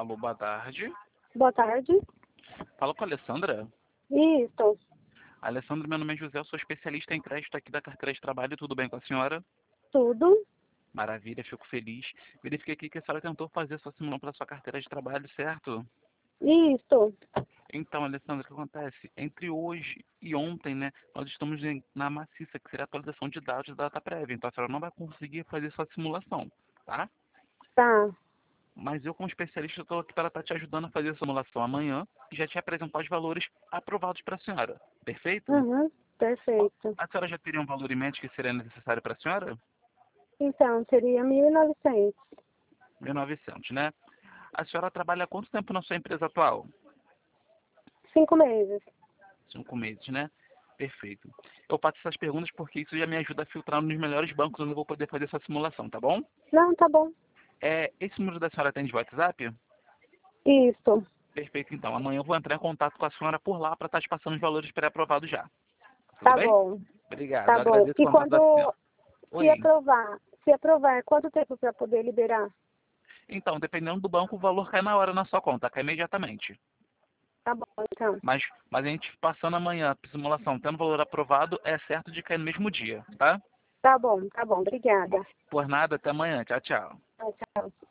Alô, boa tarde. Boa tarde. Fala com a Alessandra. Isso. Alessandra, meu nome é José, eu sou especialista em crédito aqui da carteira de trabalho. Tudo bem com a senhora? Tudo. Maravilha, fico feliz. Verifiquei aqui que a senhora tentou fazer sua simulação para sua carteira de trabalho, certo? Isso. Então, Alessandra, o que acontece? Entre hoje e ontem, né, nós estamos na maciça, que seria a atualização de dados da data prévia. Então, a senhora não vai conseguir fazer sua simulação, tá? Tá. Mas eu, como especialista, estou aqui para estar te ajudando a fazer a simulação amanhã e já te apresentar os valores aprovados para a senhora. Perfeito? Uhum. Perfeito. A senhora já teria um valor em mente que seria necessário para a senhora? Então, seria 1.900. 1.900, né? A senhora trabalha há quanto tempo na sua empresa atual? 5 meses. 5 meses, né? Perfeito. Eu faço essas perguntas porque isso já me ajuda a filtrar nos melhores bancos onde eu vou poder fazer essa simulação, tá bom? Não, tá bom. Esse número da senhora tem de WhatsApp? Isso. Perfeito, então. Amanhã eu vou entrar em contato com a senhora por lá para estar te passando os valores pré-aprovados já. Tudo Tá bem? bom. Obrigado. Tá Eu bom. agradeço o E contato da senhora. quando se Oi. aprovar, se aprovar, quanto tempo para poder liberar? Então, dependendo do banco, o valor cai na hora na sua conta, cai imediatamente. Tá bom, então. Mas a gente passando amanhã a simulação, tendo o valor aprovado, é certo de cair no mesmo dia, tá? Tá bom, tá bom. Obrigada. Por nada, até amanhã. Tchau, tchau. Tchau, tchau.